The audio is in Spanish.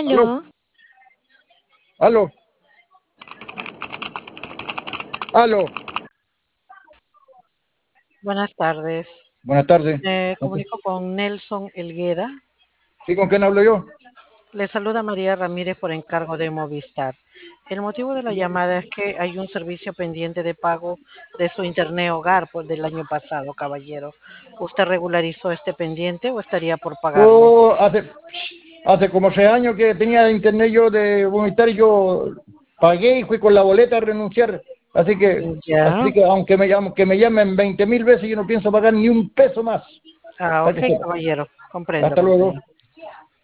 Aló, Aló, aló, aló. Buenas tardes. Buenas tardes. Me comunico con Nelson Elguera. ¿Sí, con quién hablo yo? Le saluda María Ramírez por encargo de Movistar. El motivo de la llamada es que hay un servicio pendiente de pago de su internet hogar del año pasado, caballero. ¿Usted regularizó este pendiente o estaría por pagarlo? Oh, hace como 6 años que tenía internet yo de Movistar y yo pagué y fui con la boleta a renunciar. Así que, Ya. así que aunque me llamen 20.000 veces, yo no pienso pagar ni un peso más. Ah, Para que ok, sepa. caballero. Comprendo, Hasta luego. comprendo.